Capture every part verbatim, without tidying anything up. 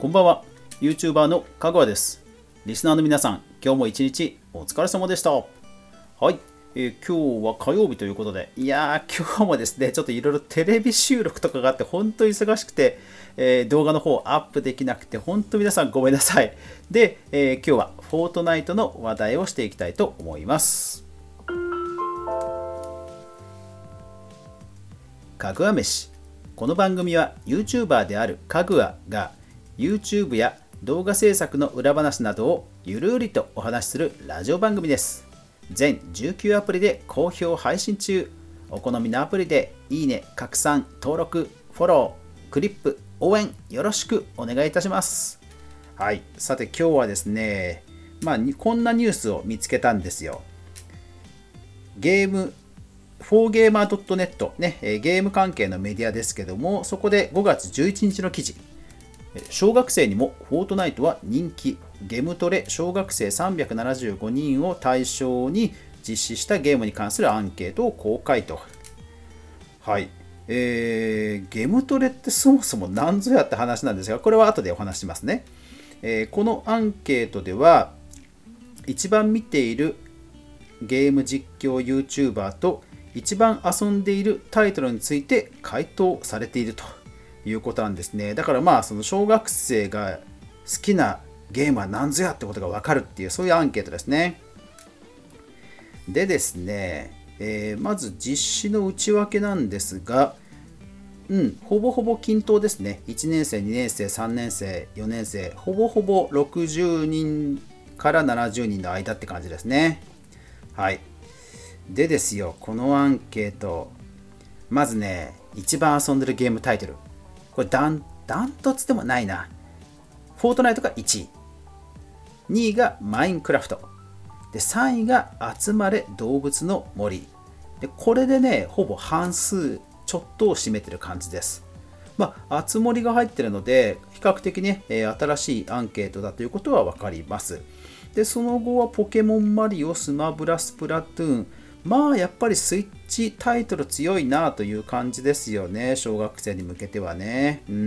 こんばんは。YouTuber のかぐわです。リスナーの皆さん、今日も一日お疲れ様でした。はい、えー、今日は火曜日ということで、いやー、今日もですね、ちょっといろいろテレビ収録とかがあって、本当に忙しくて、えー、動画の方アップできなくて、本当皆さんごめんなさい。で、えー、今日はフォートナイトの話題をしていきたいと思います。かぐわ飯。この番組は YouTuber であるかぐわが YouTube や動画制作の裏話などをゆるりとお話しするラジオ番組です。全じゅうきゅうアプリで好評配信中。お好みのアプリでいいね、拡散、登録、フォロー、クリップ、応援よろしくお願いいたします。はい、さて今日はですね、まあこんなニュースを見つけたんですよ。ゲームフォーゲーマードットネット、ね、ゲーム関係のメディアですけども、そこでごがつじゅういちにちの記事、小学生にもフォートナイトは人気、ゲムトレ小学生さんびゃくななじゅうごにんを対象に実施したゲームに関するアンケートを公開と。はい、えー、ゲムトレってそもそも何ぞやって話なんですが、これは後でお話しますね。えー、このアンケートでは、一番見ているゲーム実況 YouTuber と一番遊んでいるタイトルについて回答されているということなんですね。だからまあその小学生が好きなゲームは何ぞやってことが分かるっていう、そういうアンケートですね。でですね、えー、まず実施の内訳なんですが、うん、ほぼほぼ均等ですね。いちねん生、にねん生、さんねん生、よねん生、ほぼほぼろくじゅうにんからななじゅうにんの間って感じですね。はい。でですよ、このアンケート、まずね、一番遊んでるゲームタイトル。これダン、ダントツでもないな。フォートナイトがいちい。にいがマインクラフト。で、さんいが集まれ動物の森。で、これでね、ほぼ半数ちょっとを占めてる感じです。まあ、集まりが入ってるので、比較的ね、新しいアンケートだということはわかります。で、その後はポケモン、マリオ、スマブラ、スプラトゥーン。まあやっぱりスイッチタイトル強いなという感じですよね。小学生に向けてはね。うん。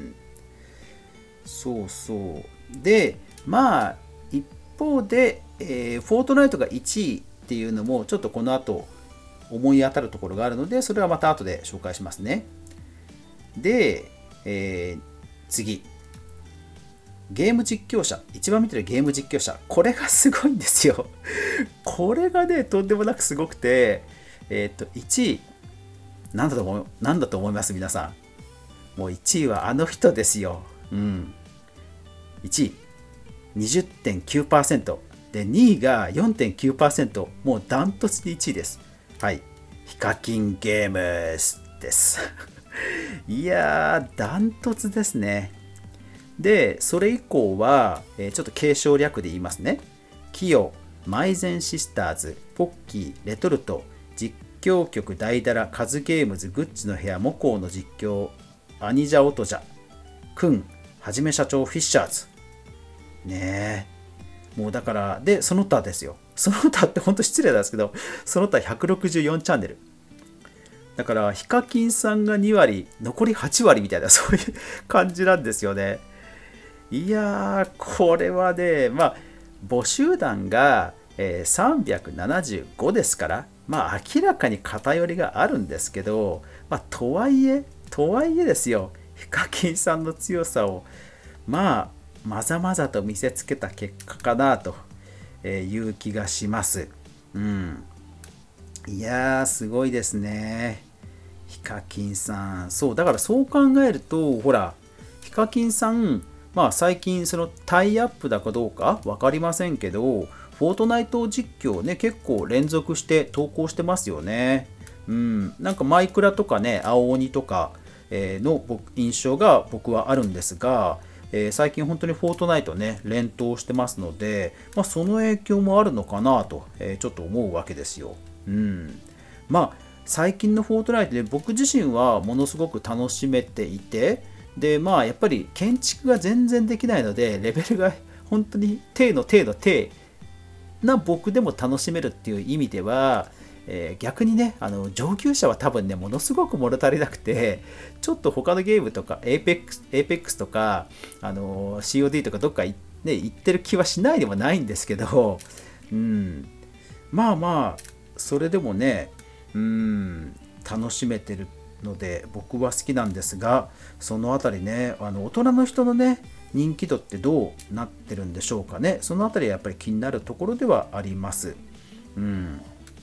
そうそう。で、まあ一方で、えー、フォートナイトがいちいっていうのもちょっとこの後思い当たるところがあるので、それはまた後で紹介しますね。で、えー、次。ゲーム実況者、一番見てるゲーム実況者、これがすごいんですよ。これがね、とんでもなくすごくて、えっと、いちい、なんだと思う、なんだと思います皆さん。もういちいはあの人ですよ。うん。いちい、にじゅってんきゅうパーセント。で、にいが よんてんきゅうパーセント。もうダントツでいちいです。はい。ヒカキンゲームです。いやー、ダントツですね。で、それ以降は、えー、ちょっと継承略で言いますね。キヨ、マイゼンシスターズ、ポッキー、レトルト、実況局ダイダラ、カズゲームズ、グッチの部屋、モコウの実況、アニジャオトジャ、クン、はじめ社長、フィッシャーズ。ねえ。もうだから、で、その他ですよ。その他って本当失礼なんですけど、その他ひゃくろくじゅうよんチャンネル。だから、ヒカキンさんがにわり、残りはちわりみたいな、そういう感じなんですよね。いやー、これはね、まあ、募集団が、えー、さんびゃくななじゅうごですから、まあ、明らかに偏りがあるんですけど、まあ、とはいえ、とはいえですよ、ヒカキンさんの強さを、まあ、まざまざと見せつけた結果かなという気がします。うん。いやー、すごいですね。ヒカキンさん。そう、だからそう考えると、ほら、ヒカキンさん、まあ最近そのタイアップだかどうか分かりませんけど、フォートナイト実況ね、結構連続して投稿してますよね。うん、なんかマイクラとかね、青鬼とかの印象が僕はあるんですが、えー、最近本当にフォートナイトね、連投してますので、まあ、その影響もあるのかなと、えー、ちょっと思うわけですよ。うん。まあ、最近のフォートナイトで僕自身はものすごく楽しめていて、でまあやっぱり建築が全然できないのでレベルが本当に低の低の低な僕でも楽しめるっていう意味では、 えー、逆にね、あの上級者は多分ね、ものすごく物足りなくて、ちょっと他のゲームとか、エーペックス、エーペックスとか、あの シーオーディー とかどっか、ね、行ってる気はしないでもないんですけど、うん、まあまあ、それでもね、うん、楽しめてるので、僕は好きなんですが、そのあたりね、あの大人の人のね、人気度ってどうなってるんでしょうかね。そのあたりはやっぱり気になるところではあります。うん。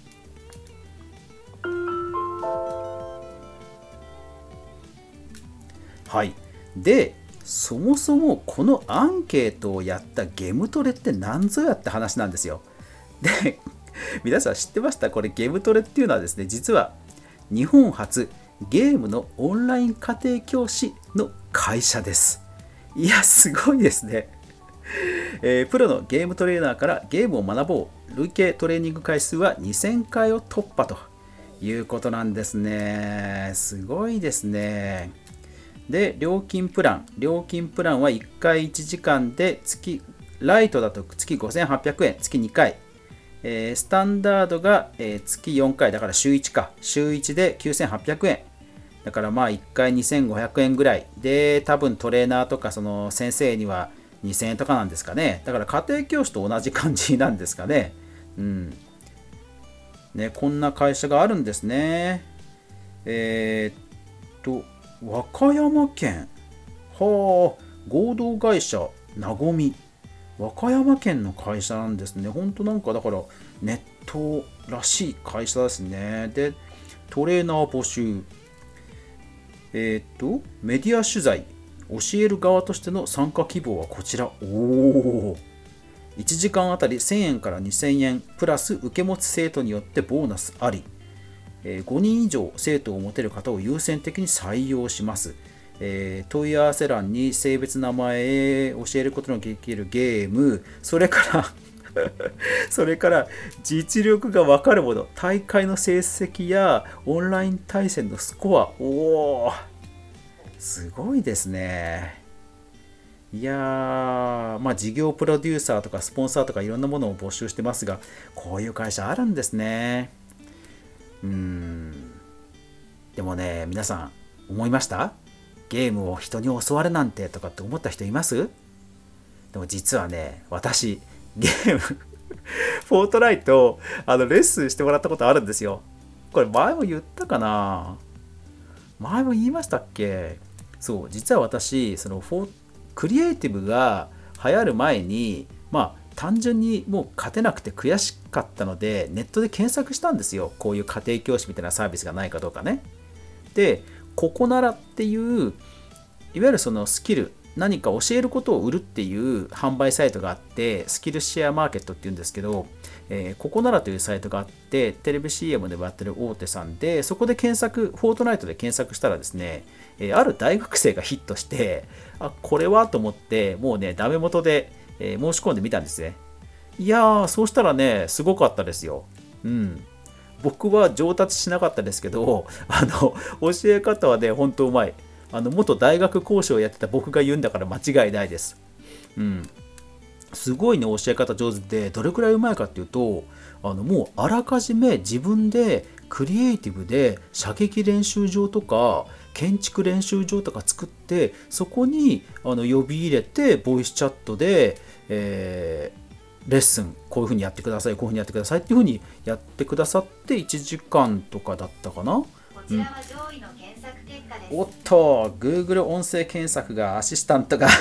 はい。で、そもそもこのアンケートをやったゲムトレって何ぞやって話なんですよ。で、皆さん知ってました？これゲムトレっていうのはですね、実は日本初ゲームのオンライン家庭教師の会社です。いや、すごいですね。えー、プロのゲームトレーナーからゲームを学ぼう。累計トレーニング回数はにせんかいを突破ということなんですね。すごいですね。で、料金プラン。料金プランはいっかいいちじかんで月、ライトだと月ごせんはっぴゃくえん、月にかい。えー、スタンダードが、えー、月よんかい、だから週いちか。週いちできゅうせんはっぴゃくえん。だからまあいっかいにせんごひゃくえんぐらい。で、多分トレーナーとかその先生にはにせんえんとかなんですかね。だから家庭教師と同じ感じなんですかね。うん。ね、こんな会社があるんですね。えー、っと、和歌山県。はあ、合同会社、なごみ。和歌山県の会社なんですね。ほんとなんかだからネットらしい会社ですね。で、トレーナー募集。えっ、と、メディア取材。教える側としての参加希望はこちら。おお。いちじかんあたりせんえんからにせんえん、プラス受け持つ生徒によってボーナスあり。ごにん以上生徒を持てる方を優先的に採用します。えー、問い合わせ欄に性別、名前、教えることのできるゲーム、それからそれから実力が分かるもの、大会の成績やオンライン対戦のスコア。おー、すごいですね。いやー、まあ事業プロデューサーとかスポンサーとかいろんなものを募集してますが、こういう会社あるんですね。うーん。でもね、皆さん思いました？ゲームを人に教わるなんてとかって思った人います？でも実はね、私、ゲーム、フォートナイト、あの、レッスンしてもらったことあるんですよ。これ前も言ったかな？前も言いましたっけ？そう、実は私、そのフォー、クリエイティブが流行る前に、まあ、単純にもう勝てなくて悔しかったので、ネットで検索したんですよ。こういう家庭教師みたいなサービスがないかどうかね。で、ここならっていう、いわゆるそのスキル、何か教えることを売るっていう販売サイトがあって、スキルシェアマーケットっていうんですけど、えー、ここならというサイトがあって、テレビ シーエム でもやってる大手さんで、そこで検索、フォートナイトで検索したらですね、えー、ある大学生がヒットして、あ、これはと思って、もうね、ダメ元で、えー、申し込んでみたんですね。いやー、そうしたらね、すごかったですよ。うん。僕は上達しなかったですけど、あの、教え方はね、ほんとうまい。あの、元大学講師をやってた僕が言うんだから間違いないです。うん。すごいね、教え方上手で、どれくらいうまいかっていうと、あの、もうあらかじめ自分でクリエイティブで射撃練習場とか、建築練習場とか作って、そこにあの呼び入れて、ボイスチャットで、えーレッスンこういう風にやってください、こういう風にやってくださいっていう風にやってくださっていちじかんとかだったかな。こちらは上位の検索結果です。おっと、Google 音声検索がアシスタントが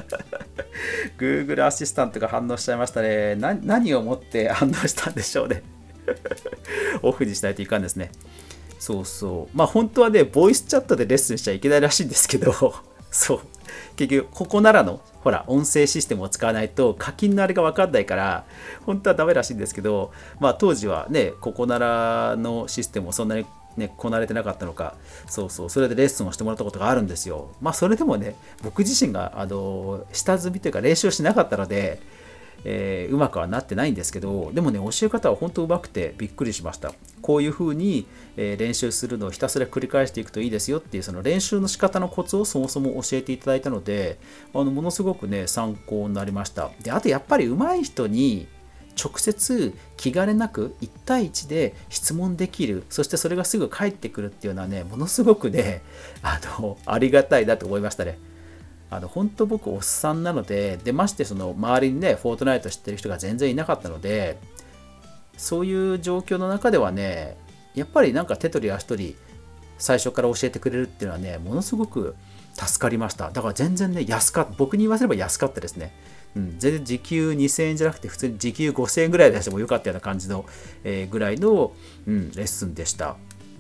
Google アシスタントが反応しちゃいましたね。な何をもって反応したんでしょうねオフにしないといかんですね。そうそう。まあ本当はね、ボイスチャットでレッスンしちゃいけないらしいんですけどそう。結局、ここならの、ほら、音声システムを使わないと課金のあれが分かんないから、本当はダメらしいんですけど、まあ当時はね、ここならのシステムをそんなにね、こなれてなかったのか、そうそう、それでレッスンをしてもらったことがあるんですよ。まあそれでもね、僕自身が、あの、下積みというか練習しなかったので、えー、うまくはなってないんですけど、でもね、教え方は本当うまくてびっくりしました。こういう風に、えー、練習するのをひたすら繰り返していくといいですよっていう、その練習の仕方のコツをそもそも教えていただいたので、あのものすごくね、参考になりました。で、あとやっぱり上手い人に直接気兼ねなくいち対いちで質問できる、そしてそれがすぐ返ってくるっていうのはね、ものすごくね、あのありがたいなと思いましたね。あの本当僕おっさんなので、でましてその周りにねフォートナイト知ってる人が全然いなかったので、そういう状況の中ではね、やっぱりなんか手取り足取り最初から教えてくれるっていうのはね、ものすごく助かりました。だから全然ね、安かった。僕に言わせれば安かったですね。うん、全然時給にせんえんじゃなくて、普通に時給ごせんえんぐらい出してもよかったような感じの、えー、ぐらいの、うん、レッスンでした。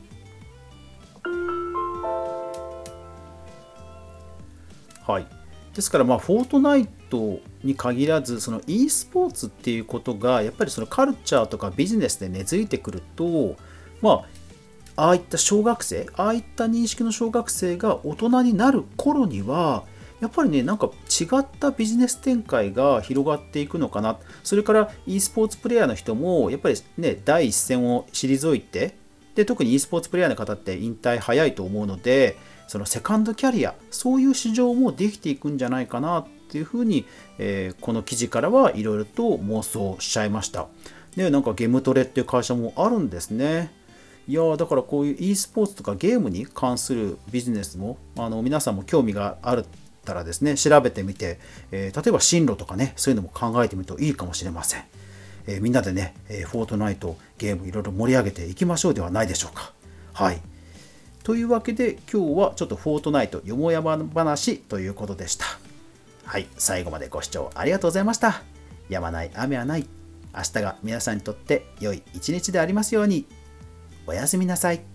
はい。ですから、まあ、フォートナイトに限らず、その e スポーツっていうことが、やっぱりそのカルチャーとかビジネスで根付いてくると、まあ、ああいった小学生、ああいった認識の小学生が大人になる頃には、やっぱりね、なんか違ったビジネス展開が広がっていくのかな。それから e スポーツプレイヤーの人も、やっぱりね、第一線を退いて、で、特に e スポーツプレイヤーの方って引退早いと思うので、そのセカンドキャリア、そういう市場もできていくんじゃないかなっていうふうに、えー、この記事からはいろいろと妄想しちゃいました。で、なんかゲームトレっていう会社もあるんですね。いやー、だからこういう e スポーツとかゲームに関するビジネスも、あの皆さんも興味があったらですね、調べてみて、えー、例えば進路とかね、そういうのも考えてみるといいかもしれません。えー、みんなでね、えー、フォートナイトゲームいろいろ盛り上げていきましょうではないでしょうか。はい。というわけで今日はちょっとフォートナイトよもやま話ということでした。はい、最後までご視聴ありがとうございました。やまない雨はない。明日が皆さんにとって良い一日でありますように。おやすみなさい。